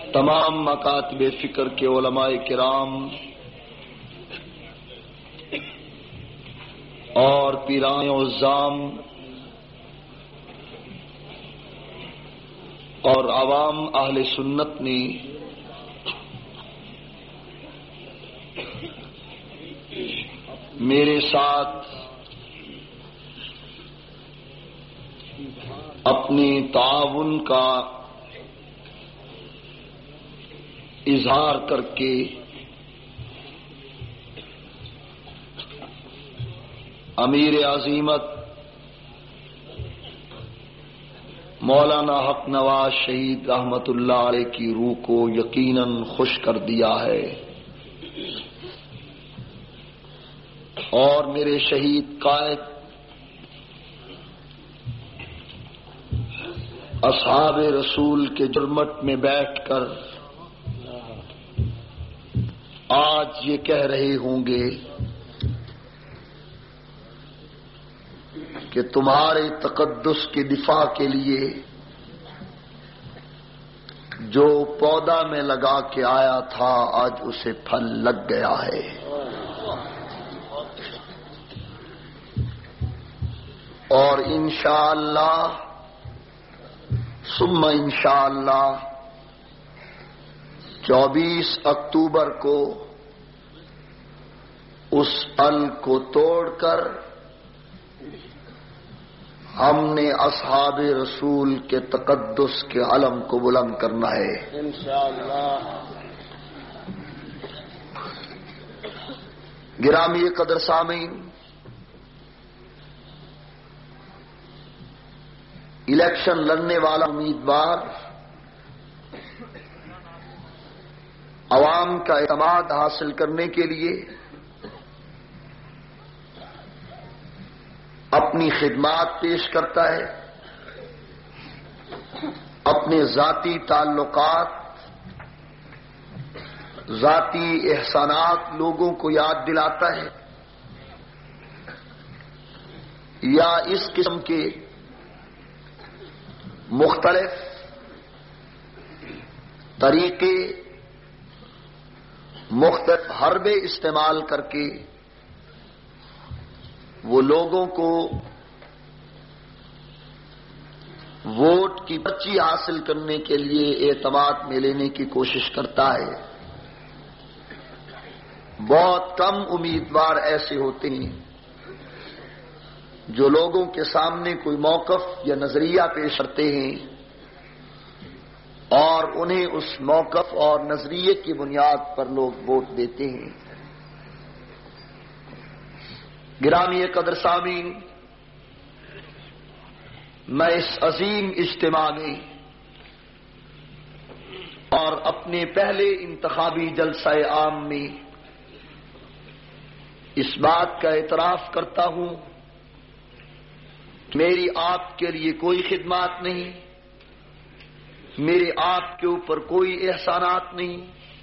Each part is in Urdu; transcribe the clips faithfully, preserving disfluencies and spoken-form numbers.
تمام مکاتب فکر کے علماء کرام اور پیران عظام اور عوام اہل سنت نے میرے ساتھ اپنے تعاون کا اظہار کر کے امیر عظیمت مولانا حق نواز شہید رحمت اللہ علیہ کی روح کو یقیناً خوش کر دیا ہے، اور میرے شہید قائد اصحاب رسول کے جرمٹ میں بیٹھ کر آج یہ کہہ رہے ہوں گے کہ تمہارے تقدس کے دفاع کے لیے جو پودا میں لگا کے آیا تھا آج اسے پھل لگ گیا ہے۔ اور انشاءاللہ ثم انشاءاللہ چوبیس اکتوبر کو اس پل کو توڑ کر ہم نے اصحاب رسول کے تقدس کے علم کو بلند کرنا ہے انشاءاللہ۔ گرامی قدر سامعین، الیکشن لڑنے والا امیدوار عوام کا اعتماد حاصل کرنے کے لیے اپنی خدمات پیش کرتا ہے، اپنے ذاتی تعلقات، ذاتی احسانات لوگوں کو یاد دلاتا ہے، یا اس قسم کے مختلف طریقے، مختلف حربے استعمال کر کے وہ لوگوں کو ووٹ کی پرچی حاصل کرنے کے لیے اعتماد میں لینے کی کوشش کرتا ہے۔ بہت کم امیدوار ایسے ہوتے ہیں جو لوگوں کے سامنے کوئی موقف یا نظریہ پیش کرتے ہیں اور انہیں اس موقف اور نظریے کی بنیاد پر لوگ ووٹ دیتے ہیں۔ گرامی قدر سامعین، میں اس عظیم اجتماع میں اور اپنے پہلے انتخابی جلسہ عام میں اس بات کا اعتراف کرتا ہوں کہ میری آپ کے لیے کوئی خدمات نہیں، میرے آپ کے اوپر کوئی احسانات نہیں،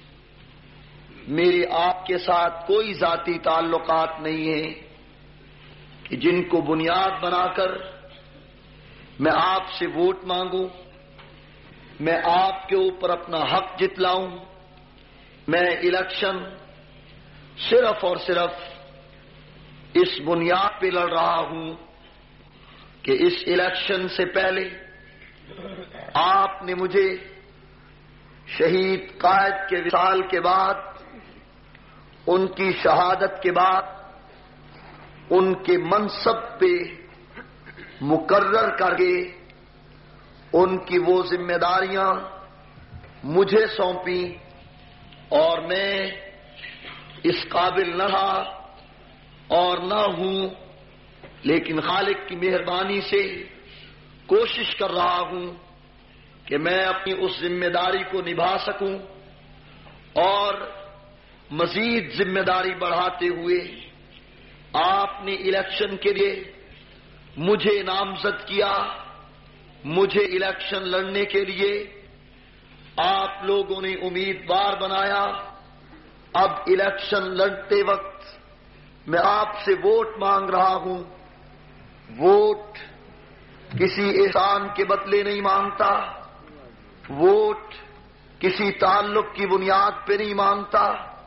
میرے آپ کے ساتھ کوئی ذاتی تعلقات نہیں ہیں کہ جن کو بنیاد بنا کر میں آپ سے ووٹ مانگوں، میں آپ کے اوپر اپنا حق جتلاؤں۔ میں الیکشن صرف اور صرف اس بنیاد پہ لڑ رہا ہوں کہ اس الیکشن سے پہلے آپ نے مجھے شہید قائد کے وصال کے بعد، ان کی شہادت کے بعد، ان کے منصب پہ مقرر کر کے ان کی وہ ذمہ داریاں مجھے سونپی، اور میں اس قابل نہ رہا اور نہ ہوں، لیکن خالق کی مہربانی سے کوشش کر رہا ہوں کہ میں اپنی اس ذمہ داری کو نبھا سکوں، اور مزید ذمہ داری بڑھاتے ہوئے آپ نے الیکشن کے لیے مجھے نامزد کیا، مجھے الیکشن لڑنے کے لیے آپ لوگوں نے امیدوار بنایا۔ اب الیکشن لڑتے وقت میں آپ سے ووٹ مانگ رہا ہوں۔ ووٹ کسی احسان کے بدلے نہیں مانگتا، ووٹ کسی تعلق کی بنیاد پہ نہیں مانگتا،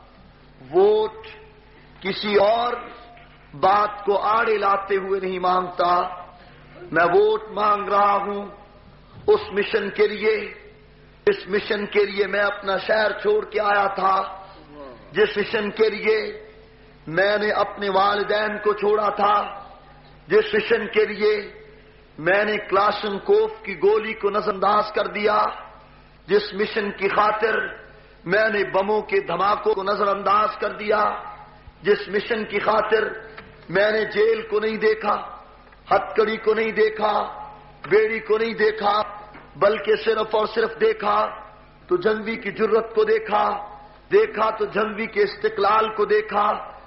ووٹ کسی اور بات کو آڑے لاتے ہوئے نہیں مانگتا۔ میں ووٹ مانگ رہا ہوں اس مشن کے لیے، اس مشن کے لیے میں اپنا شہر چھوڑ کے آیا تھا، جس مشن کے لیے میں نے اپنے والدین کو چھوڑا تھا، جس مشن کے لیے میں نے کلاشن کوف کی گولی کو نظر انداز کر دیا، جس مشن کی خاطر میں نے بموں کے دھماکوں کو نظر انداز کر دیا، جس مشن کی خاطر میں نے جیل کو نہیں دیکھا، ہتکڑی کو نہیں دیکھا، بیڑی کو نہیں دیکھا، بلکہ صرف اور صرف دیکھا تو جنگوی کی جرت کو دیکھا، دیکھا تو جنگوی کے استقلال کو دیکھا،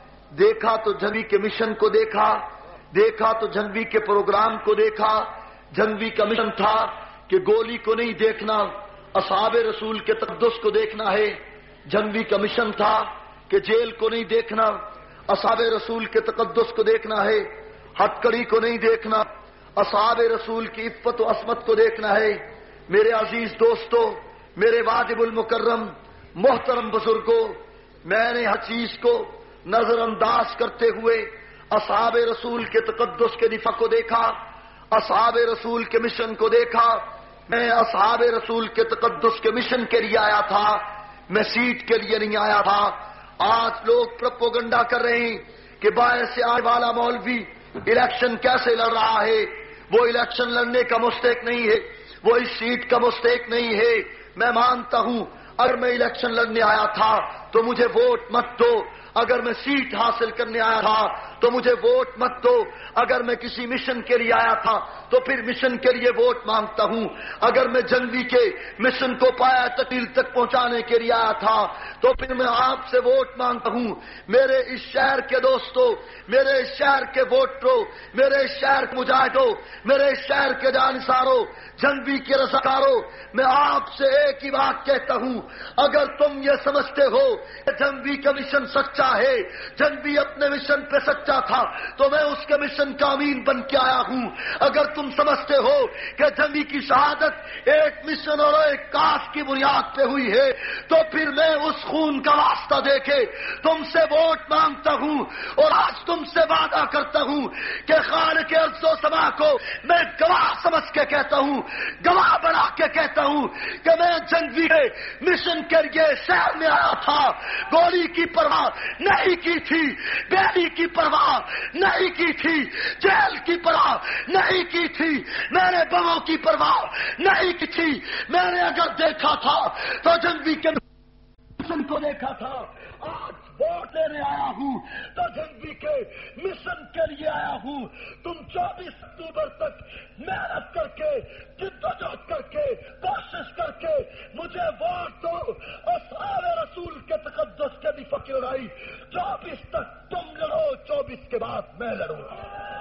دیکھا تو جنگوی کے مشن کو دیکھا، دیکھا تو جنگوی کے پروگرام کو دیکھا۔ جنگوی کا مشن تھا کہ گولی کو نہیں دیکھنا، اصحاب رسول کے تقدس کو دیکھنا ہے۔ جنگوی کا مشن تھا کہ جیل کو نہیں دیکھنا، اصحاب رسول کے تقدس کو دیکھنا ہے۔ ہتکڑی کو نہیں دیکھنا، اصحاب رسول کی عفت و عصمت کو دیکھنا ہے۔ میرے عزیز دوستو، میرے واجب المکرم محترم بزرگوں، میں نے ہر چیز کو نظر انداز کرتے ہوئے اصحاب رسول کے تقدس کے دفاع کو دیکھا، اصحاب رسول کے مشن کو دیکھا۔ میں اصحاب رسول کے تقدس کے مشن کے لیے آیا تھا، میں سیٹ کے لیے نہیں آیا تھا۔ آج لوگ پروپیگنڈا کر رہے ہیں کہ باعث سے آج والا مولوی الیکشن کیسے لڑ رہا ہے، وہ الیکشن لڑنے کا مستحق نہیں ہے، وہ اس سیٹ کا مستحق نہیں ہے۔ میں مانتا ہوں اگر میں الیکشن لڑنے آیا تھا تو مجھے ووٹ مت دو، اگر میں سیٹ حاصل کرنے آیا تھا تو مجھے ووٹ مت دو، اگر میں کسی مشن کے لیے آیا تھا تو پھر مشن کے لیے ووٹ مانگتا ہوں، اگر میں جنگوی کے مشن کو پایا تکمیل تک پہنچانے کے لیے آیا تھا تو پھر میں آپ سے ووٹ مانگتا ہوں۔ میرے اس شہر کے دوستوں، میرے اس شہر کے ووٹروں، میرے اس شہر کے مجاہدوں، میرے اس شہر کے جانثاروں، جنگوی کے رضاکاروں، میں آپ سے ایک ہی بات کہتا ہوں، اگر تم یہ سمجھتے ہو کہ جنگوی کا مشن سچا ہے، جنگوی اپنے مشن پہ سچا تھا تو میں اس کے مشن کا امین بن کے آیا ہوں۔ اگر تم سمجھتے ہو کہ جنگوی کی شہادت ایک مشن اور ایک کاس کی بنیاد پہ ہوئی ہے تو پھر میں اس خون کا واسطہ دے کے تم سے ووٹ مانگتا ہوں، اور آج تم سے وعدہ کرتا ہوں کہ خالق ارض و سما کو میں گواہ سمجھ کے کہتا ہوں، گواہ بنا کے کہتا ہوں کہ میں جنگوی کے مشن کے لیے شہر میں آیا تھا، گولی کی پرواہ نہیں کی تھی، بیڑی کی پرواہ نہیں کی تھی، جیل کی پرواہ نہیں کی تھی، میں نے بموں کی پرواہ نہیں کی تھی۔ میں نے اگر دیکھا تھا تو جنگوی کے مشن کو دیکھا تھا۔ آج ووٹ لینے آیا ہوں تو جنگوی کے مشن کے لیے آیا ہوں۔ تم چوبیس اکتوبر تک محنت کر کے، جدوجہد کر کے، کوشش کر کے مجھے ووٹ دو، اصحاب رسول کے تقدس کے دفاع کی لڑائی چوبیس تک تم لڑو، چوبیس کے بعد میں لڑوں گا۔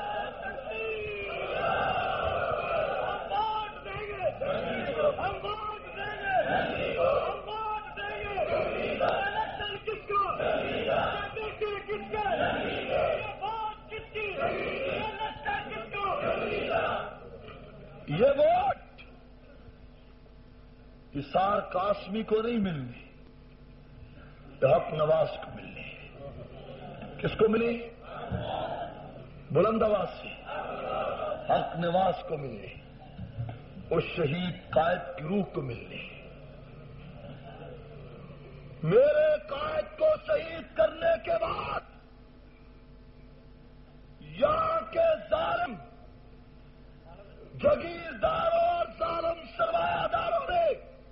یہ ووٹ حصار قاسمی کو نہیں ملنی، حق نواز کو ملنی۔ کس کو ملی؟ بلند آواز سے حق نواز کو ملنی، اس شہید قائد کی روح کو ملنی۔ میرے قائد کو شہید کرنے کے بعد یہاں کے ظالم جگیرداروں اور ظالم سرمایہ داروں نے،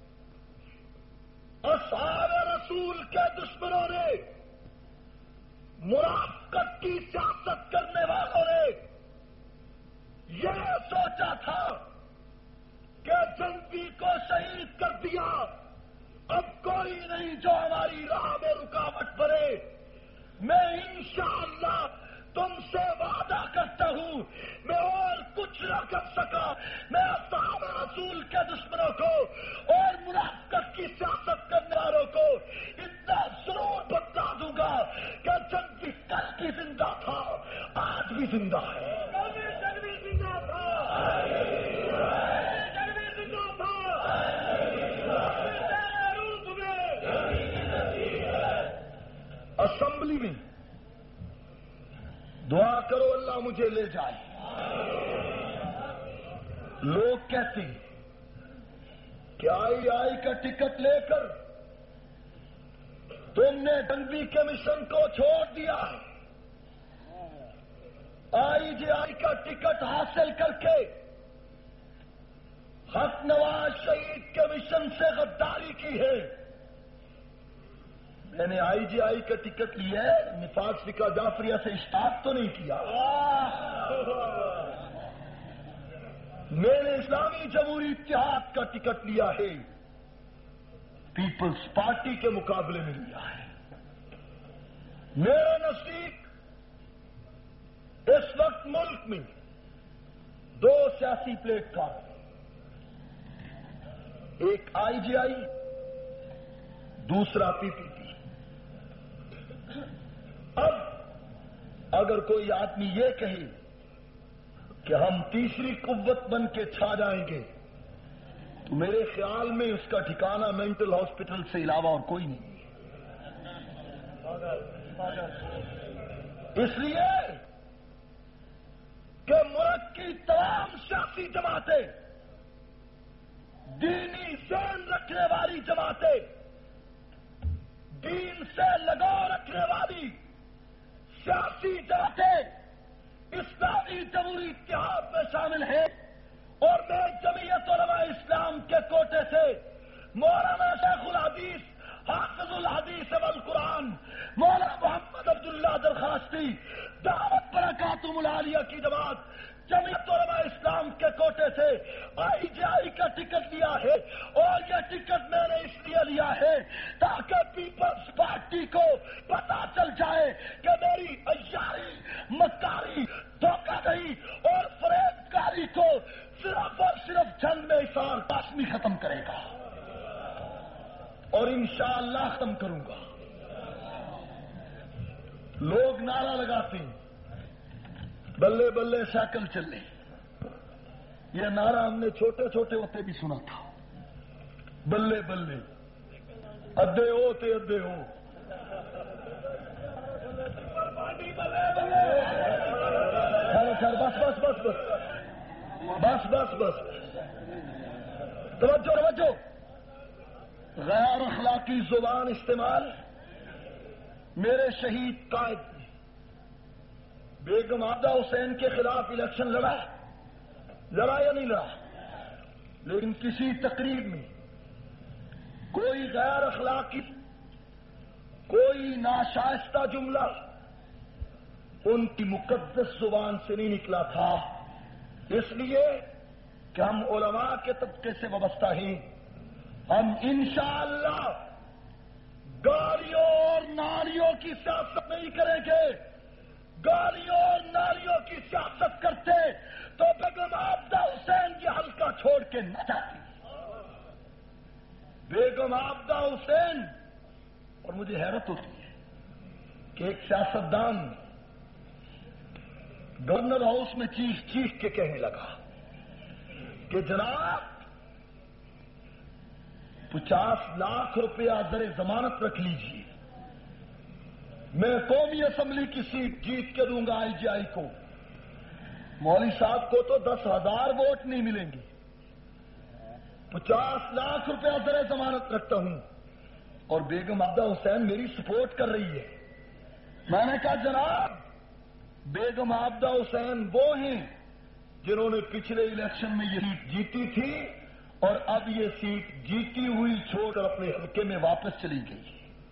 اصحاب رسول کے دشمنوں نے، مرافقت کی سیاست کرنے والوں نے یہ سوچا تھا کہ جنگوی کو شہید کر دیا، اب کوئی نہیں جو ہماری راہ میں رکاوٹ بنے۔ میں انشاءاللہ تم سے وعدہ کرتا ہوں، میں اور کچھ نہ کر سکا، میں اصحاب رسول کے دشمنوں کو اور منافقت کی سیاست کرنے والوں کو اتنا ضرور بتا دوں گا کہ جنگوی کل کی زندہ تھا، آج بھی زندہ ہے۔ جنگوی زندہ تھا، جنگوی زندہ تھا، میں دعا کرو اللہ مجھے لے جائے. لوگ کہتے ہیں کہ آئی آئی کا ٹکٹ لے کر تم نے ڈنگی کمیشن کو چھوڑ دیا. آئی جی آئی کا ٹکٹ حاصل کر کے حق نواز شہید کمیشن سے غداری کی ہے. میں نے آئی جی آئی کا ٹکٹ لیا ہے, نفاذ فقہ جعفریہ سے اشتراک تو نہیں کیا. میں نے اسلامی جمہوری اتحاد کا ٹکٹ لیا ہے, پیپلز پارٹی کے مقابلے میں لیا ہے. میرے نزدیک اس وقت ملک میں دو سیاسی پلیٹ فارم, ایک آئی جی آئی, دوسرا پی پی پی. اب اگر کوئی آدمی یہ کہے کہ ہم تیسری قوت بن کے چھا جائیں گے تو میرے خیال میں اس کا ٹھکانہ مینٹل ہاسپٹل سے علاوہ اور کوئی نہیں. اس لیے کہ ملک کی تمام سیاسی جماعتیں, دینی ذہن رکھنے والی جماعتیں, دین سے لگاؤ رکھنے والی سیاسی جماعتیں اسلامی جمہوری اتحاد میں شامل ہیں. اور میں جمعیت علماء اسلام کے کوٹے سے مولانا شیخ الحدیث حافظ الحدیث والقرآن مولانا محمد عبداللہ درخواستی دعوت برکاتہم العالیہ کی جماعت جمعیت علماء اسلام کے کوٹے سے آئی جی آئی کا ٹکٹ لیا ہے. اور یہ ٹکٹ میں نے اس لیے لیا ہے تاکہ پیپلز پارٹی کو پتا چل جائے کہ میری عیاری, مکاری, دھوکہ دہی اور فریب کاری کو صرف اور صرف جنگ میں اثار قاسمی ختم کرے گا, اور انشاءاللہ ختم کروں گا. لوگ نعرہ لگاتے ہیں بلے بلے سائیکل چلے. یہ نعرہ ہم نے چھوٹے چھوٹے ہوتے بھی سنا تھا. بلے بلے ادے ہو تے ادے ہو. سر بس بس بس بس بس بس بس توجہ توجہ. غیر اخلاقی زبان استعمال میرے شہید قائد بیگم عابدہ حسین کے خلاف الیکشن لڑا لڑا یا نہیں لڑا, لیکن کسی تقریب میں کوئی غیر اخلاقی, کوئی ناشائستہ جملہ ان کی مقدس زبان سے نہیں نکلا تھا. اس لیے کہ ہم علماء کے طبقے سے وابستہ ہیں. ہم انشاءاللہ گالیوں اور نالیوں کی سیاست نہیں کریں گے. گالیوں اور نالیوں کی سیاست کرتے تو بیگم عابدہ حسین یہ حلقہ چھوڑ کے نہ جاتی. بیگم عابدہ حسین, اور مجھے حیرت ہوتی ہے کہ ایک سیاستدان گورنر ہاؤس میں چیخ چیخ کے کہنے لگا کہ جناب پچاس لاکھ روپیہ زر ضمانت رکھ لیجیے, میں قومی اسمبلی کی سیٹ جیت کے دوں گا آئی جی آئی کو. مولوی صاحب کو تو دس ہزار ووٹ نہیں ملیں گے, پچاس لاکھ روپیہ زر ضمانت رکھتا ہوں اور بیگم عابدہ حسین میری سپورٹ کر رہی ہے. میں نے کہا جناب بیگم عابدہ حسین وہ ہیں جنہوں نے پچھلے الیکشن میں یہ سیٹ جیتی تھی اور اب یہ سیٹ جیتی ہوئی چھوڑ کر اپنے حلقے میں واپس چلی گئی.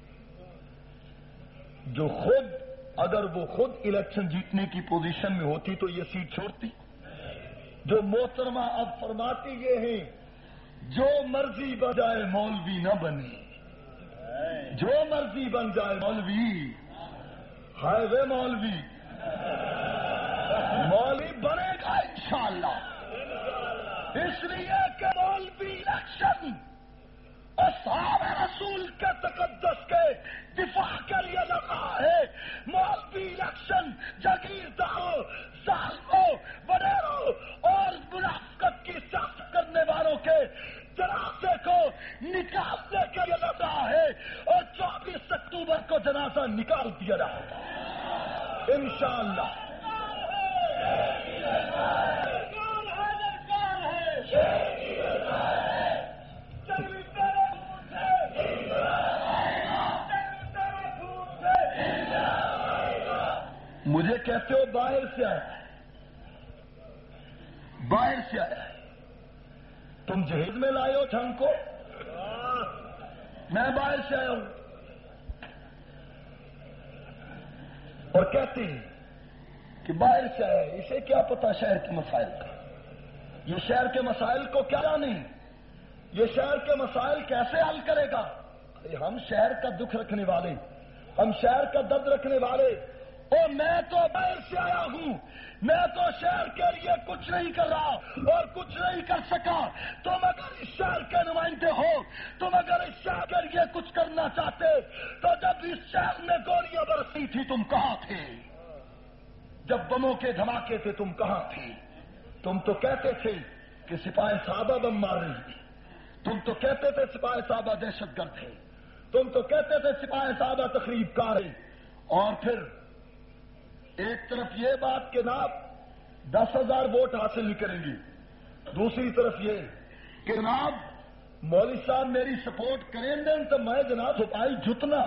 جو خود اگر وہ خود الیکشن جیتنے کی پوزیشن میں ہوتی تو یہ سیٹ چھوڑتی. جو محترمہ اب فرماتی یہ ہیں جو مرضی بن جائے مولوی نہ بنے, جو مرضی بن جائے مولوی, ہائے وے مولوی, مولوی بنے گا انشاءاللہ. اس لیے کہ مولوی الیکشن اصحاب رسول کے تقدس کے دفاع کے لیے لگا ہے. مولوی الیکشن جاگیرداروں, ظالموں, وڈیروں اور منافقت کی سیاست کرنے والوں کے جنازے کو نکالنے کے لیے لڑ رہا ہے اور چوبیس اکتوبر کو جنازہ نکال دیا رہا ہے انشاءاللہ۔ مجھے کہتے ہو باہر سے آیا، باہر سے آیا، تم جہیز میں لائے ہو جنگ کو، میں باہر سے آیا ہوں، اور کہتے ہیں کہ باہر سے آیا ہے، اسے کیا پتا شہر کے مسائل کا، یہ شہر کے مسائل کو کیا نہیں، یہ شہر کے مسائل کیسے حل کرے گا؟ ہم شہر کا دکھ رکھنے والے، ہم شہر کا درد رکھنے والے، اور میں تو باہر سے آیا ہوں، میں تو شہر کے لیے کچھ نہیں کر رہا اور کچھ نہیں کر سکا۔ تم اگر اس شہر کے نمائندے ہو، تم اگر اس شہر کے لیے کچھ کرنا چاہتے تو جب اس شہر میں گولیاں برسی تھی تم کہاں تھے؟ جب بموں کے دھماکے تھے تم کہاں تھے؟ تم تو کہتے تھے کہ سپاہی صحابہ بم مار رہی تھی، تم تو کہتے تھے سپاہی صحابہ دہشت گرد تھے، تم تو کہتے تھے سپاہی صحابہ تخریب کار ہیں، اور پھر ایک طرف یہ بات کہ جناب دس ہزار ووٹ حاصل نہیں کریں گی، دوسری طرف یہ کہ جناب مولوی صاحب میری سپورٹ کریں گے تو میں جناب سپاہی جتنا۔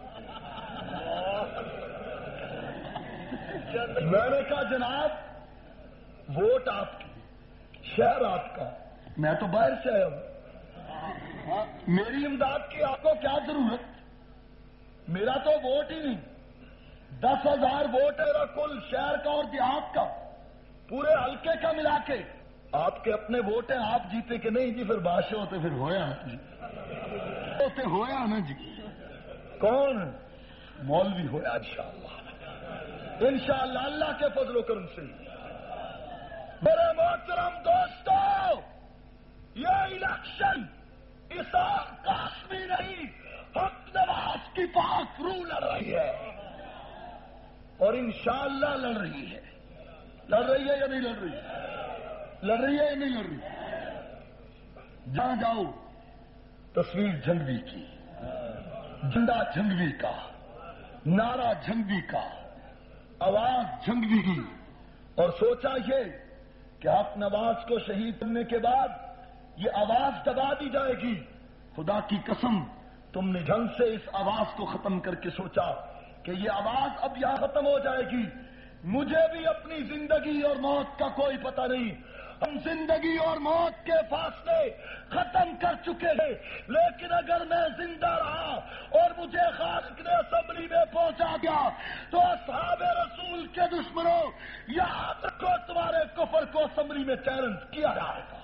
میں نے کہا جناب ووٹ آپ کی، شہر آپ کا، میں تو باہر سے آیا ہوں، میری امداد کی آپ کو کیا ضرورت؟ میرا تو ووٹ ہی نہیں، دس ہزار ووٹ ہے کل شہر کا اور دیہات کا، پورے حلقے کا ملا کے، آپ کے اپنے ووٹ ہیں، آپ جیتے کہ نہیں جی؟ پھر بادشاہ ہوتے پھر ہویا نا جی، ہوتے ہویا نا جی، کون مولوی ہویا انشاءاللہ، انشاءاللہ اللہ کے فضل و کرم سے۔ میرے محترم دوستو، یہ الیکشن اسحاق قاسمی نہیں، حق نواز کی پاک روح لڑ رہی ہے، اور انشاءاللہ لڑ رہی ہے۔ لڑ رہی ہے یا نہیں لڑ رہی؟ لڑ رہی ہے یا نہیں لڑ رہی؟ جہاں جاؤ تصویر جھنگوی کی، جھنڈا جھنگوی کا، نعرہ جھنگوی کا، آواز جھنگوی کی، اور سوچا یہ کہ حق نواز کو شہید کرنے کے بعد یہ آواز دبا دی جائے گی۔ خدا کی قسم تم نے ڈھنگ سے اس آواز کو ختم کر کے سوچا کہ یہ آواز اب یہاں ختم ہو جائے گی۔ مجھے بھی اپنی زندگی اور موت کا کوئی پتہ نہیں، ہم زندگی اور موت کے فاصلے ختم کر چکے ہیں، لیکن اگر میں زندہ رہا اور مجھے خالق نے اسمبلی میں پہنچا دیا تو اصحاب رسول کے دشمنوں یاد رکھو تمہارے کفر کو اسمبلی میں چیلنج کیا جائے گا۔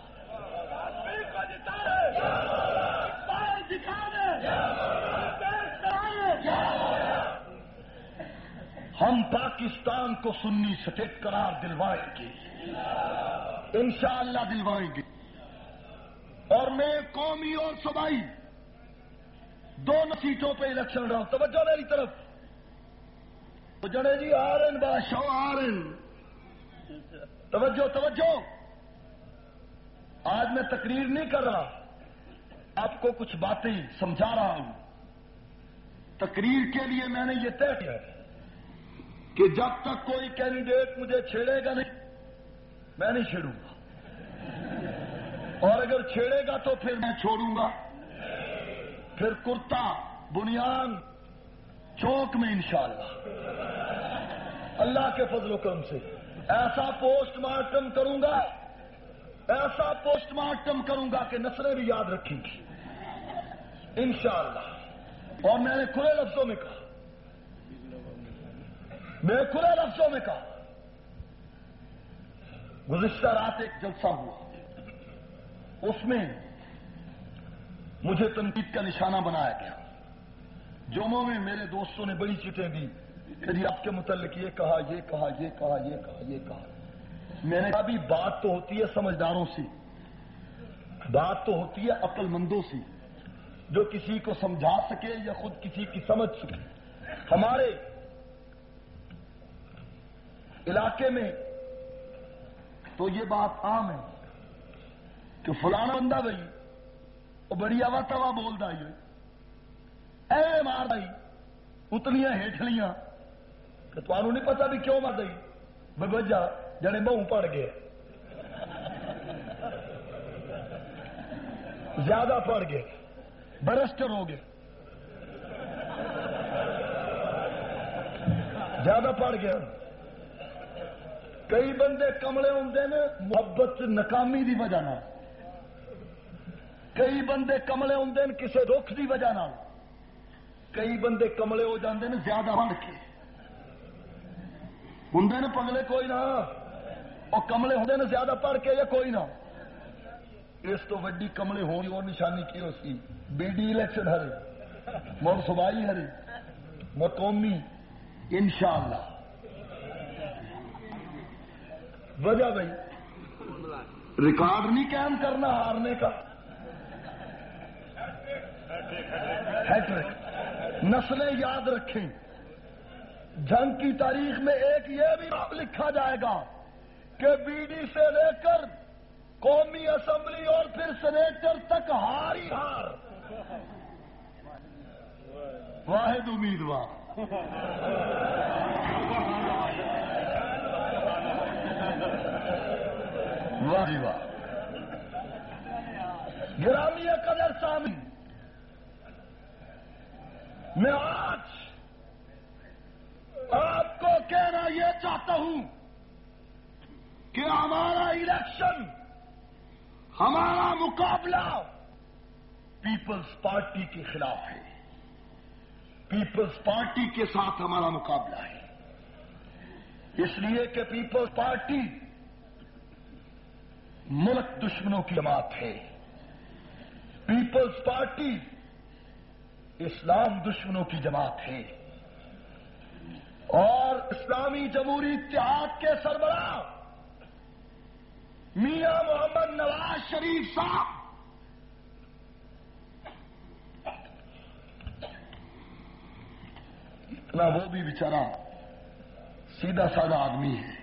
ہم پاکستان کو سنی سٹیٹ قرار دلوائیں گے، انشاءاللہ دلوائیں گے، اور میں قومی اور صوبائی دونوں سیٹوں پہ الیکشن رہا ہوں۔ توجہ میری طرف، تو جڑے جی آ رہے ہیں بادشاہ آ رہے ہیں، توجہ توجہ، آج میں تقریر نہیں کر رہا، آپ کو کچھ باتیں سمجھا رہا ہوں۔ تقریر کے لیے میں نے یہ طے کیا ہے کہ جب تک کوئی کینڈیڈیٹ مجھے چھیڑے گا نہیں میں نہیں چھیڑوں گا، اور اگر چھیڑے گا تو پھر میں چھوڑوں گا، پھر کرتا بنیان چوک میں انشاءاللہ اللہ کے فضل و کرم سے ایسا پوسٹ مارٹم کروں گا، ایسا پوسٹ مارٹم کروں گا کہ نسلیں بھی یاد رکھیں گی انشاءاللہ۔ اور میں نے کھلے لفظوں میں کہا، میں نے کھلے لفظوں میں کہا، گزشتہ رات ایک جلسہ ہوا، اس میں مجھے تنقید کا نشانہ بنایا گیا۔ جمعوں میں میرے دوستوں نے بڑی چیٹیں دی کہ جی آپ کے متعلق یہ کہا یہ کہا یہ کہا یہ کہا یہ کہا۔ میں نے کہا بھی بات تو ہوتی ہے سمجھداروں سے، بات تو ہوتی ہے عقل مندوں سے، جو کسی کو سمجھا سکے یا خود کسی کی سمجھ سکے۔ ہمارے علاقے میں تو یہ بات عام ہے کہ فلانا بندہ بھائی وہ بڑی آوا توا بولتا ہے، اے مار دئی اتلیاں ہیٹھلیاں کہ تمہوں نہیں پتا بھی کیوں مار دئی بے وجہ جڑے منہ پڑ گئے زیادہ پڑ گئے برسٹر ہو گئے زیادہ پڑ گیا. کئی بندے کملے ہوندے نے محبت ناکامی دی وجہ نال، کئی بندے کملے ہوندے نے کسے دکھ دی وجہ نال، کئی بندے کملے ہو جاندے نے زیادہ پڑھ کے. ہوندے نے پگلے کوئی نہ، اور کملے ہوندے نے زیادہ پڑھ کے یا کوئی نہ. اس تو وڈی کملے ہونی اور نشانی کی ہوسی بی ڈی الیکشن ہرے مر صوبائی ہرے مر قومی انشاءاللہ. وجہ بھائی ریکارڈ نہیں قائم کرنا ہارنے کا، ہیٹرک. نسلیں یاد رکھیں، جنگ کی تاریخ میں ایک یہ بھی لکھا جائے گا کہ بی ڈی سے لے کر قومی اسمبلی اور پھر سینیٹر تک ہار ہی ہار. واحد امیدوار واہ جی واہ. گرامی قدر سامعین، میں آج آپ کو کہنا یہ چاہتا ہوں کہ ہمارا الیکشن، ہمارا مقابلہ پیپلز پارٹی کے خلاف ہے. پیپلز پارٹی کے ساتھ ہمارا مقابلہ ہے، اس لیے کہ پیپلز پارٹی ملک دشمنوں کی جماعت ہے. پیپلز پارٹی اسلام دشمنوں کی جماعت ہے، اور اسلامی جمہوری اتحاد کے سربراہ میاں محمد نواز شریف صاحب اتنا وہ بھی بیچارہ سیدھا سادہ آدمی ہے.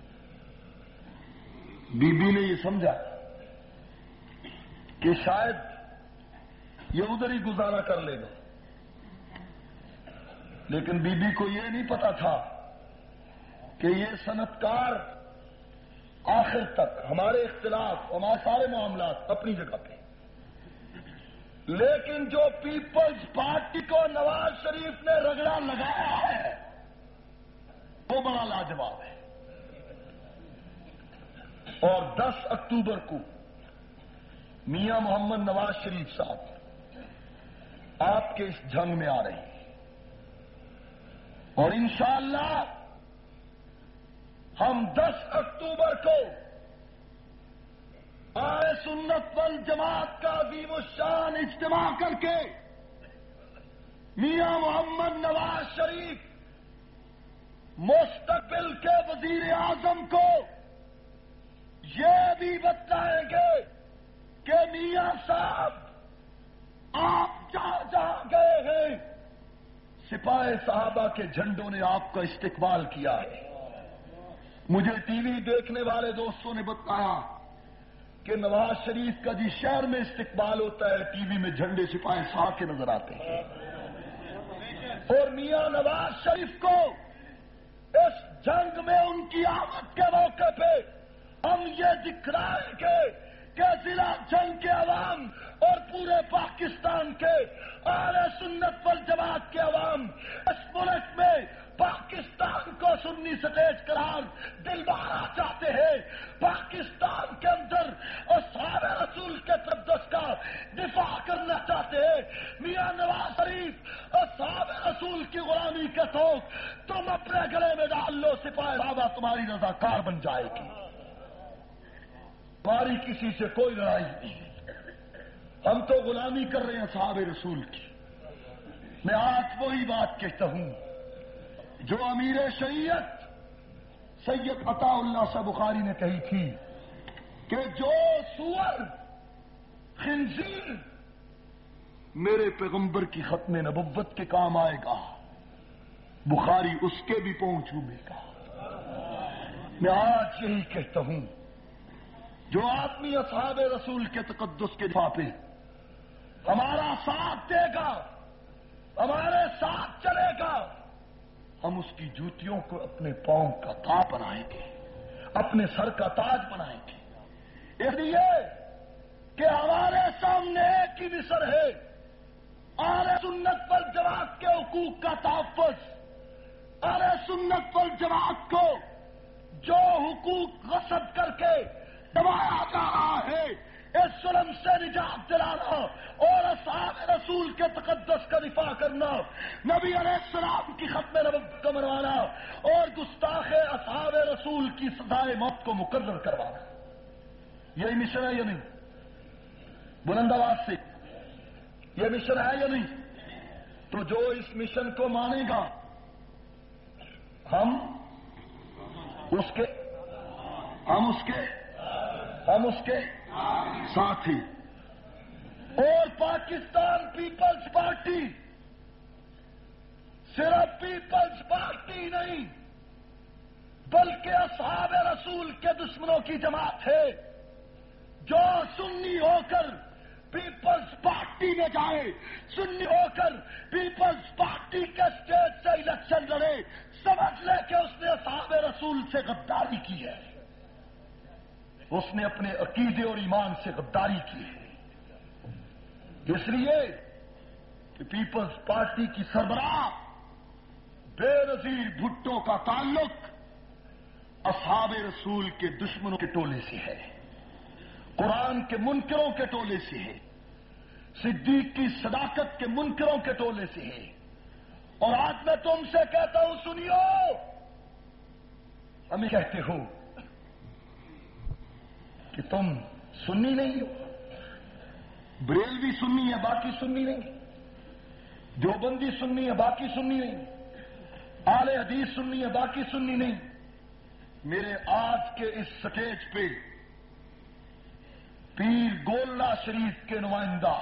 بی بی نے یہ سمجھا کہ شاید یہ ادھر ہی گزارا کر لے گا، لیکن بی بی کو یہ نہیں پتا تھا کہ یہ صنعتکار آخر تک ہمارے اختلاف ہمارے سارے معاملات اپنی جگہ پہ، لیکن جو پیپلز پارٹی کو نواز شریف نے رگڑا لگایا ہے وہ بڑا لاجواب ہے. اور دس اکتوبر کو میاں محمد نواز شریف صاحب آپ کے اس جنگ میں آ رہے ہیں، اور انشاءاللہ ہم دس اکتوبر کو اہل سنت والجماعت کا عظیم الشان اجتماع کر کے میاں محمد نواز شریف مستقبل کے وزیر اعظم کو یہ بھی بتائیں گے کہ میاں صاحب آپ جہاں جہاں گئے ہیں سپاہ صحابہ کے جھنڈوں نے آپ کا استقبال کیا ہے. مجھے ٹی وی دیکھنے والے دوستوں نے بتایا کہ نواز شریف کا جس شہر میں استقبال ہوتا ہے ٹی وی میں جھنڈے سپاہ صحابہ کے نظر آتے ہیں. اور میاں نواز شریف کو اس جنگ میں ان کی آمد کے موقع پہ ہم یہ دکھلائیں گے کہ ضلع جنگ کے عوام اور پورے پاکستان کے اہل سنت والجماعت کے عوام اس ملک میں پاکستان کو سنی سٹیج قرار دلوانا چاہتے ہیں. پاکستان کے اندر اصحاب رسول کے تقدس کا دفاع کرنا چاہتے ہیں. میاں نواز شریف اصحاب رسول کی غلامی کے سوگ تم اپنے گلے میں ڈال لو، سپاہ صحابہ تمہاری رضاکار بن جائے گی. ہماری کسی سے کوئی لڑائی نہیں، ہم تو غلامی کر رہے ہیں اصحاب رسول کی. میں آج وہی بات کہتا ہوں جو امیر شریعت سید عطا اللہ صاحب بخاری نے کہی تھی کہ جو سور خنزیر میرے پیغمبر کی ختم نبوت کے کام آئے گا بخاری اس کے بھی پہنچ چومے گا. میں آج یہی کہتا ہوں جو آدمی اصحاب رسول کے تقدس کے دفاع پہ ہمارا ساتھ دے گا، ہمارا ہم اس کی جوتیوں کو اپنے پاؤں کا تاج بنائیں گے، اپنے سر کا تاج بنائیں گے، اس لیے کہ ہمارے سامنے ایک ہی مصر ہے، اہل سنت والجماعت کے حقوق کا تحفظ، اہل سنت والجماعت کو جو حقوق غصب کر کے دبایا جا رہا ہے اس ظلم سے نجات دلانا اور اصحاب رسول کے تقدس کا دفاع کرنا، نبی علیہ السلام کی ختم نبوت کو منوانا اور گستاخ اصحاب رسول کی سزائے موت کو مقرر کروانا، یہی مشن ہے یا نہیں؟ بلند آواز سے یہ مشن ہے یا نہیں؟ تو جو اس مشن کو مانے گا ہم اس کے ہم اس کے ہم اس کے ساتھی، اور پاکستان پیپلز پارٹی صرف پیپلز پارٹی نہیں بلکہ اصحاب رسول کے دشمنوں کی جماعت ہے، جو سنی ہو کر پیپلز پارٹی میں جائے، سنی ہو کر پیپلز پارٹی کے اسٹیج سے الیکشن لڑے، سمجھ لے کہ اس نے اصحاب رسول سے غداری کی ہے، اس نے اپنے عقیدے اور ایمان سے غداری کی ہے۔ اس لیے کہ پیپلز پارٹی کی سربراہ بے نظیر بھٹو کا تعلق اصحاب رسول کے دشمنوں کے ٹولے سے ہے، قرآن کے منکروں کے ٹولے سے ہے، صدیق کی صداقت کے منکروں کے ٹولے سے ہے۔ اور آج میں تم سے کہتا ہوں سنیو، ہمیں کہتے ہو کہ تم سنی نہیں ہو، بریلوی سنی ہے باقی سنی نہیں، دیوبندی سنی ہے باقی سنی نہیں، اہل حدیث سنی ہے باقی سنی نہیں۔ میرے آج کے اس سٹیج پہ پیر گولہ شریف کے نمائندہ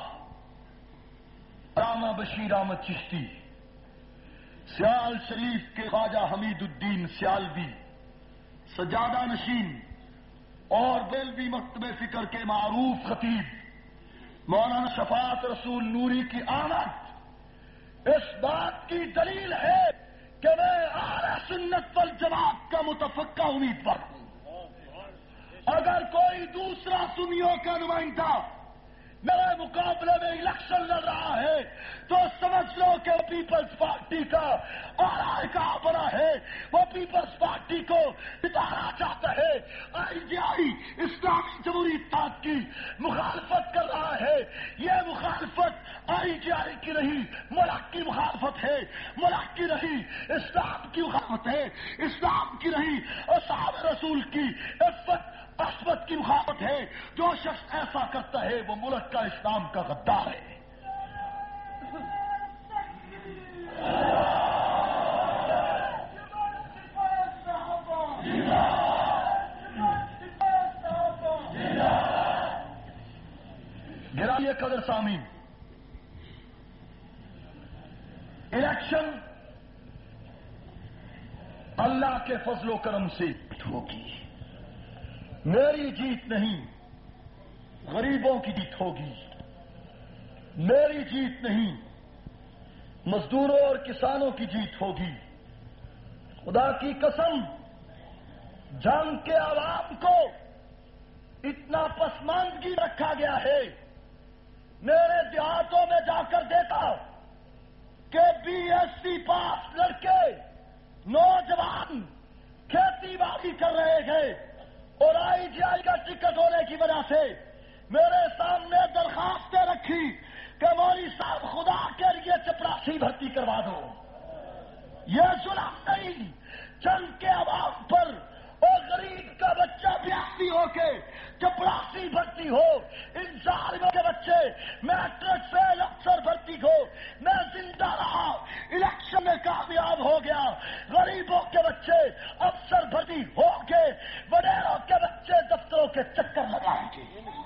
علامہ بشیر احمد چشتی، سیال شریف کے خواجہ حمید الدین سیالوی، سجادہ نشین اور بیلوی مکتب فکر کے معروف خطیب مولانا شفاعت رسول نوری کی آمد اس بات کی دلیل ہے کہ میں اہل سنت والجماعت کا متفقہ امیدوار ہوں۔ اگر کوئی دوسرا سنیوں کا نمائندہ میرے مقابلے میں الیکشن لڑ رہا ہے تو سمجھ لو کہ وہ پیپلز پارٹی کا آرائے کا بنا ہے، وہ پیپلز پارٹی کو جتانا چاہتا ہے، آئی جی آئی اسلامی جمہوری اتحاد کی مخالفت کر رہا ہے۔ یہ مخالفت آئی جی آئی کی نہیں، ملک کی مخالفت ہے، ملک کی نہیں، اسلام کی مخالفت ہے، اسلام کی نہیں، اصحاب رسول کی عفت عصمت کی مخالفت ہے۔ جو شخص ایسا کرتا ہے وہ ملک کا اسلام کا غدار ہے۔ گرامی قدر سامعین، الیکشن اللہ کے فضل و کرم سے ہوگی، میری جیت نہیں، غریبوں کی جیت ہوگی، میری جیت نہیں، مزدوروں اور کسانوں کی جیت ہوگی۔ خدا کی قسم، جنگ کے عوام کو اتنا پسماندگی رکھا گیا ہے، میرے دیہاتوں میں جا کر دیکھا کہ بی ایس سی پاس لڑکے نوجوان کھیتی باڑی کر رہے ہیں، اور آئی جی آئی کا ٹکٹ ہونے کی وجہ سے میرے سامنے درخواستیں رکھی کہ مولوی صاحب خدا کے لیے چپراسی بھرتی کروا دو۔ یہ ظلم نہیں، جنگ کے عوام پر اور غریب کا بچہ بیاسی ہو کے چپراسی بھرتی ہو، ان ظالموں کے بچے میٹرک فیل افسر بھرتی ہو، میں زندہ رہا، الیکشن میں کامیاب ہو گیا، غریبوں کے بچے افسر بھرتی ہو کے وڈیروں کے بچے دفتروں کے چکر لگائیں گے۔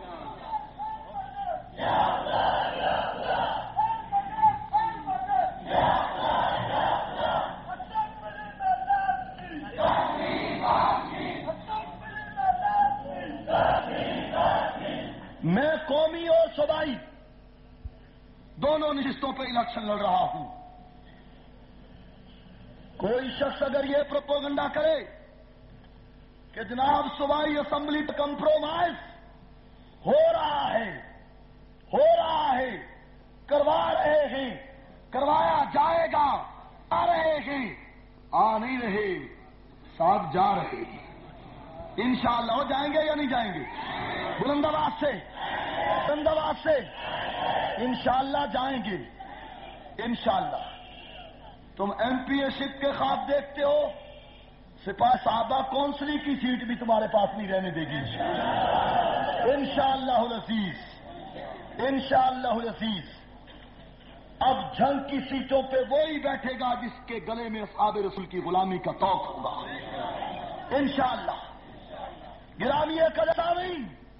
میں قومی اور صوبائی دونوں نشستوں پہ الیکشن لڑ رہا ہوں۔ کوئی شخص اگر یہ پروپیگنڈا کرے کہ جناب صوبائی اسمبلی پر کمپرومائز ہو رہا ہے ہو رہا ہے کروا رہے ہیں کروایا جائے گا آ رہے ہیں آ نہیں رہے ساتھ جا رہے ہیں انشاءاللہ ہو جائیں گے یا نہیں جائیں گے؟ بلند آواز سے بلند آواز سے انشاءاللہ جائیں گے انشاءاللہ۔ تم ایم پی اے شپ کے خواب دیکھتے ہو، سپاہ صحابہ کونسلی کی سیٹ بھی تمہارے پاس نہیں رہنے دے گی انشاءاللہ العزیز انشاءاللہ العزیز۔ اب جنگ کی سیٹوں پہ وہی بیٹھے گا جس کے گلے میں اصحاب رسول کی غلامی کا توق ہوگا انشاءاللہ۔ گرامی قدر،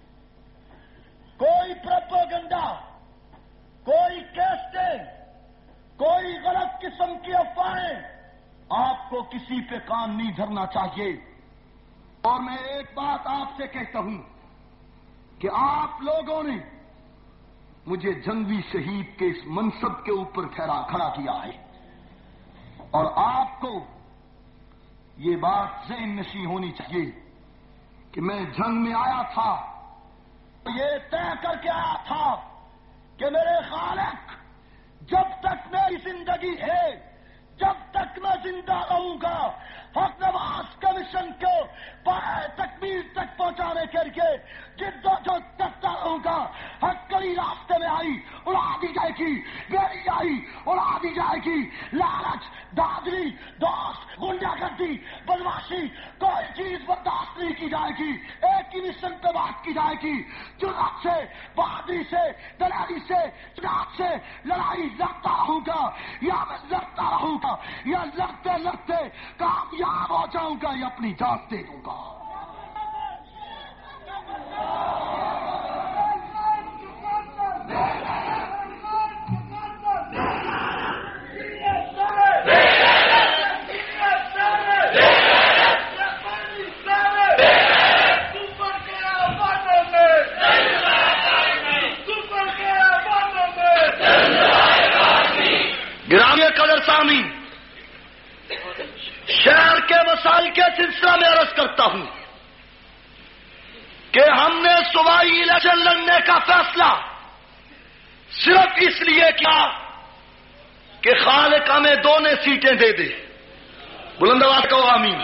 کوئی پروپیگنڈا، کوئی کیسٹیں، کوئی غلط قسم کی افواہیں آپ کو کسی پہ کان نہیں دھرنا چاہیے۔ اور میں ایک بات آپ سے کہتا ہوں کہ آپ لوگوں نے مجھے جنگی شہید کے اس منصب کے اوپر ٹھہرا کھڑا کیا ہے، اور آپ کو یہ بات ذہن نشین ہونی چاہیے کہ میں جنگ میں آیا تھا، یہ طے کر کے آیا تھا کہ میرے خالق جب تک میری زندگی ہے، جب تک میں زندہ رہوں گا، حق نواز کمیشن کو پائے تکمیل تک پہنچانے کے لیے جد و جہد کرتا رہوں گا۔ حق کڑی راستے میں آئی اڑا دی جائے گی، گیری آئی اڑا دی جائے گی، لالچ، دادری، دوست، گنڈا گردی، بدماشی، کوئی چیز برداشت نہیں کی جائے گی۔ ایک ہی مشن پہ بات کی جائے گی، جرأت سے، بہادری سے، دلیری سے، شجاعت سے لڑائی لڑتا رہوں گا، یا میں لڑتا رہوں گا یا لڑتے لڑتے کامیاب ہو جاؤں گا یا اپنی جان دے دوں گا۔ گرامی قدر سامعین، شہر کے مسائل کے سلسلہ میں عرض کرتا ہوں کہ ہم نے صوبائی الیکشن لڑنے کا فیصلہ صرف اس لیے کیا کہ خالق ہمیں دونوں سیٹیں دے دے۔ بلند آواز کہو آمین۔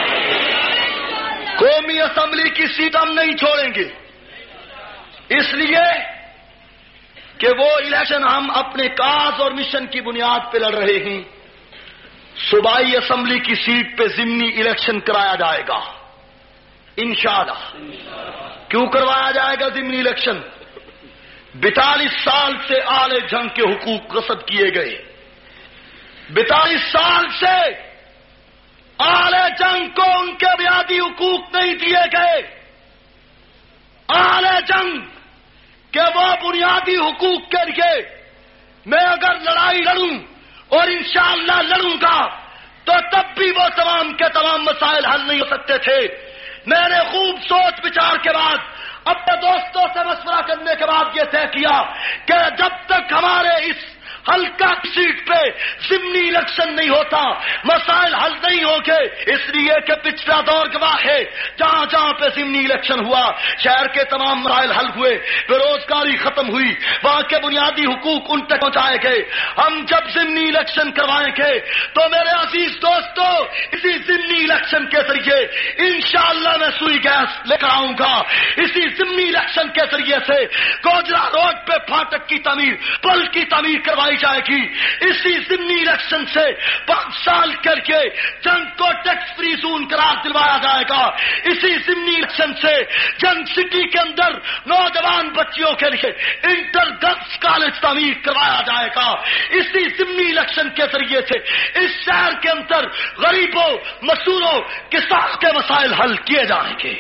قومی اسمبلی کی سیٹ ہم نہیں چھوڑیں گے، اس لیے کہ وہ الیکشن ہم اپنے کاز اور مشن کی بنیاد پہ لڑ رہے ہیں۔ صوبائی اسمبلی کی سیٹ پہ ضمنی الیکشن کرایا جائے گا انشاءاللہ۔ کیوں کروایا جائے گا ضمنی الیکشن؟ بیتالیس سال سے اعلی جنگ کے حقوق غصب کیے گئے، بیتالیس سال سے اعلی جنگ کو ان کے بنیادی حقوق نہیں دیے گئے۔ اعلی جنگ کہ وہ بنیادی حقوق کے لیے میں اگر لڑائی لڑوں اور انشاءاللہ لڑوں گا تو تب بھی وہ تمام کے تمام مسائل حل نہیں ہو سکتے تھے۔ میں نے خوب سوچ بچار کے بعد اپنے دوستوں سے مشورہ کرنے کے بعد یہ طے کیا کہ جب تک ہمارے اس حلقہ سیٹ پہ ضمنی الیکشن نہیں ہوتا مسائل حل نہیں ہوں گے، اس لیے کہ پچھلا دور گواہ ہے جہاں جہاں پہ ضمنی الیکشن ہوا شہر کے تمام مسائل حل ہوئے، بے روزگاری ختم ہوئی، وہاں کے بنیادی حقوق ان تک پہنچائے گئے۔ ہم جب ضمنی الیکشن کروائیں گے تو میرے عزیز دوستو اسی ضمنی الیکشن کے ذریعے انشاءاللہ میں سوئی گیس لے کر آؤں گا، اسی ضمنی الیکشن کے ذریعے سے گوجرا روڈ پہ پھاٹک کی تعمیر، پل کی تعمیر کروائی جائے گی، اسی ضمنی الیکشن سے پانچ سال کر کے جنگ کو ٹیکس فری زون قرار دلوایا جائے گا، اسی ضمنی الیکشن سے جنگ سٹی کے اندر نوجوان بچیوں کے لیے انٹر گرلس کالج تعمیر کروایا جائے گا، اسی ضمنی الیکشن کے ذریعے سے اس شہر کے اندر غریبوں، مزدوروں، کسانوں کے مسائل حل کیے جائیں گے۔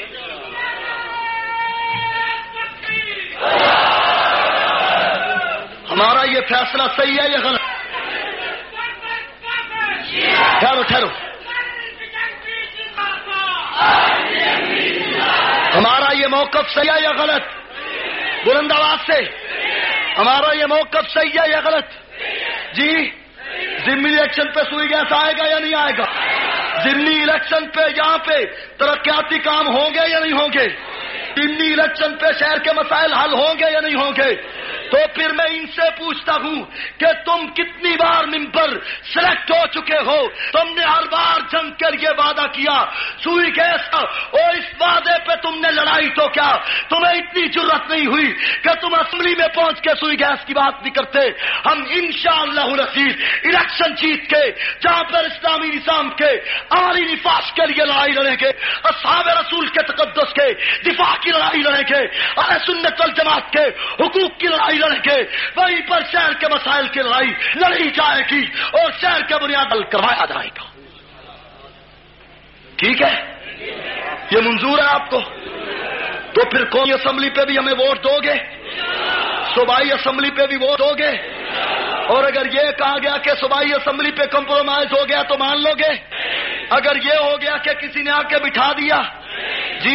ہمارا یہ فیصلہ صحیح ہے یا غلط؟ ٹھہرو ٹھہرو ہمارا یہ موقف صحیح ہے یا غلط؟ بلند آواز سے ہمارا یہ موقف صحیح ہے یا غلط؟ جی ضمنی الیکشن پہ سوئی گیس آئے گا یا نہیں آئے گا؟ ضمنی الیکشن پہ یہاں پہ ترقیاتی کام ہوں گے یا نہیں ہوں گے؟ ضمنی الیکشن پہ شہر کے مسائل حل ہوں گے یا نہیں ہوں گے؟ تو پھر میں ان سے پوچھتا ہوں کہ تم کتنی بار ممبر سلیکٹ ہو چکے ہو؟ تم نے ہر بار جنگ کے لیے وعدہ کیا سوئی گیس کا، اور اس وعدے پہ تم نے لڑائی تو کیا تمہیں اتنی جرت نہیں ہوئی کہ تم اسمبلی میں پہنچ کے سوئی گیس کی بات نہیں کرتے؟ ہم انشاءاللہ العزیز الیکشن جیت کے جہاں پر اسلامی نظام کے عملی نفاذ کے لیے لڑائی لڑیں گے، اصحاب رسول کے تقدس کے دفاع کی لڑائی لڑیں گے، اہل سنت والجماعت کے حقوق کی لڑائی لڑیں گے، وہیں پر شہر کے مسائل کی لڑائی لڑی جائے گی اور شہر کے بنیاد حل کروایا جائے گا۔ ٹھیک ہے؟ یہ منظور ہے آپ کو؟ تو پھر قومی اسمبلی پہ بھی ہمیں ووٹ دو گے؟ صوبائی اسمبلی پہ بھی ووٹ دو گے؟ اور اگر یہ کہا گیا کہ صوبائی اسمبلی پہ کمپرومائز ہو گیا تو مان لو گے؟ اگر یہ ہو گیا کہ کسی نے آ کے بٹھا دیا، جی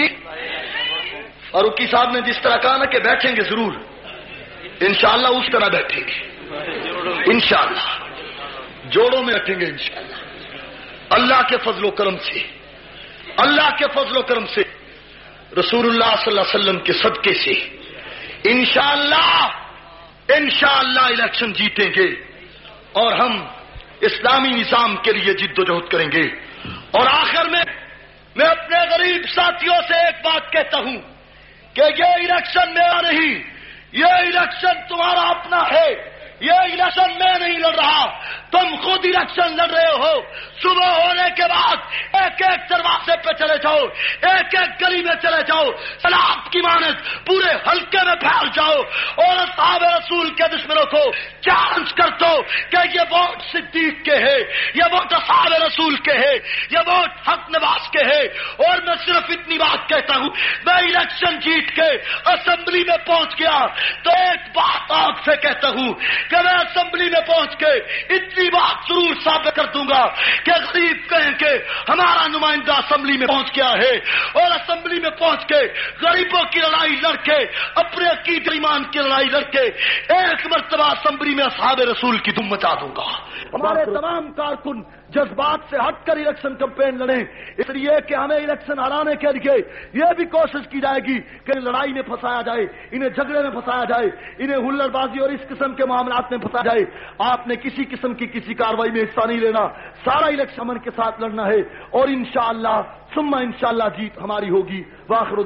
فاروقی صاحب نے جس طرح کہا نا کہ بیٹھیں گے ضرور، انشاءاللہ اس طرح بیٹھیں گے، انشاءاللہ جوڑوں میں رکھیں گے انشاءاللہ، اللہ کے فضل و کرم سے، اللہ کے فضل و کرم سے، رسول اللہ صلی اللہ علیہ وسلم کے صدقے سے انشاءاللہ انشاءاللہ الیکشن جیتیں گے اور ہم اسلامی نظام کے لیے جد و جہد کریں گے۔ اور آخر میں میں اپنے غریب ساتھیوں سے ایک بات کہتا ہوں کہ یہ الیکشن میرا نہیں، یہ الیکشن تمہارا اپنا ہے، یہ الیکشن میں نہیں لڑ رہا، تم خود الیکشن لڑ رہے ہو۔ صبح ہونے کے بعد ایک ایک دروازے پہ چلے جاؤ، ایک ایک گلی میں چلے جاؤ، سلاب کی مانند پورے حلقے میں پھیل جاؤ اور اصحاب رسول کے دشمنوں کو چیلنج کر دو کہ یہ ووٹ صدیق کے ہے، یہ ووٹ اصحاب رسول کے ہے، یہ ووٹ حق نواز کے ہے۔ اور میں صرف اتنی بات کہتا ہوں، میں الیکشن جیت کے اسمبلی میں پہنچ گیا تو ایک بات آپ سے کہتا ہوں کہ میں اسمبلی میں پہنچ کے اتنی بات ضرور ثابت کر دوں گا کہ غریب کہیں کہ ہمارا نمائندہ اسمبلی میں پہنچ گیا ہے، اور اسمبلی میں پہنچ کے غریبوں کی لڑائی لڑ کے، اپنے عقیدے ایمان کی لڑائی لڑ کے ایک مرتبہ اسمبلی میں اصحاب رسول کی دم مچا دوں گا۔ ہمارے تمام کارکن جذبات سے ہٹ کر الیکشن کمپین لڑیں، اس لیے کہ ہمیں الیکشن ہرانے کے لیے یہ بھی کوشش کی جائے گی کہ لڑائی میں پھنسایا جائے، انہیں جھگڑے میں پھنسایا جائے، انہیں ہلڑ بازی اور اس قسم کے معاملات میں پھنسایا جائے۔ آپ نے کسی قسم کی کسی کارروائی میں حصہ نہیں لینا، سارا الیکشن امن کے ساتھ لڑنا ہے اور انشاءاللہ ثم انشاءاللہ جیت ہماری ہوگی۔ واخر